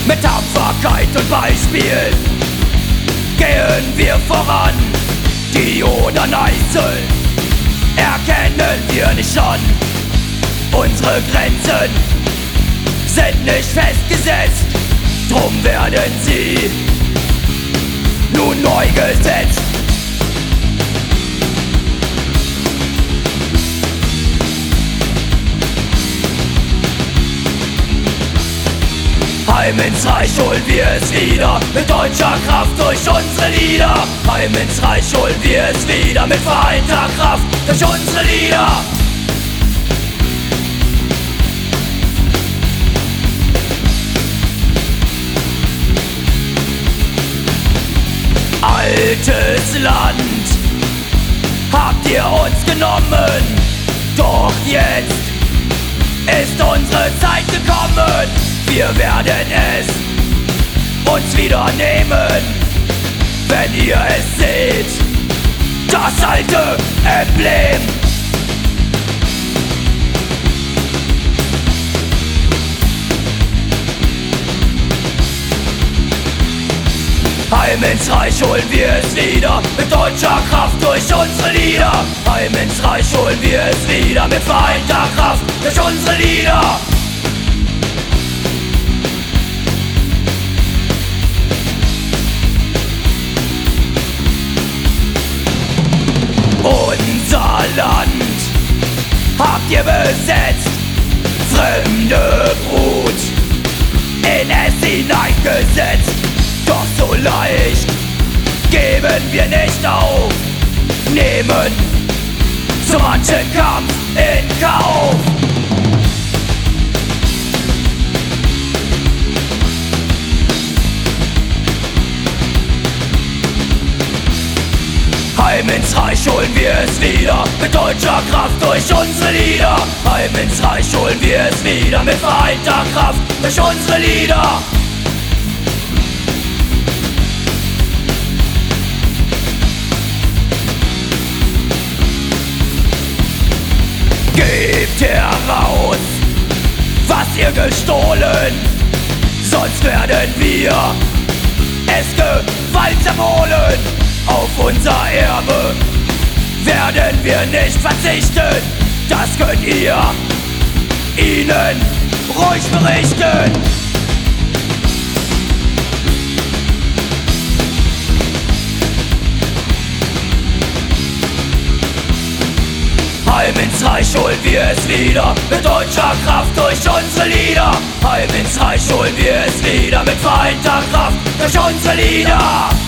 Mit Tapferkeit und Beispiel gehen wir voran. Die Oder-Neiße erkennen wir nicht an. Unsere Grenzen sind nicht festgesetzt, drum werden sie nun neu gesetzt. Heim ins Reich holen wir es wieder, mit deutscher Kraft durch unsere Lieder. Heim ins Reich holen wir es wieder, mit vereinter Kraft durch unsere Lieder. Altes Land, habt ihr uns genommen, doch jetzt ist unsere Zeit gekommen. Wir werden es uns wieder nehmen, wenn ihr es seht, das alte Emblem. Heim ins Reich holen wir es wieder, mit deutscher Kraft durch unsere Lieder. Heim ins Reich holen wir es wieder, mit vereinter Kraft durch unsere Lieder. Unser Land habt ihr besetzt, fremde Brut in es hineingesetzt. Doch so leicht geben wir nicht auf, nehmen so manchen Kampf in Kauf. Heim ins Reich holen wir es wieder, mit deutscher Kraft durch unsere Lieder. Heim ins Reich holen wir es wieder, mit vereinter Kraft durch unsere Lieder. Gebt heraus, was ihr gestohlen, sonst werden wir es gewaltsam holen. Auf unser Erbe werden wir nicht verzichten, das könnt ihr ihnen ruhig berichten. Heim ins Reich holen wir es wieder, mit deutscher Kraft durch unsere Lieder. Heim ins Reich holen wir es wieder, mit vereinter Kraft durch unsere Lieder.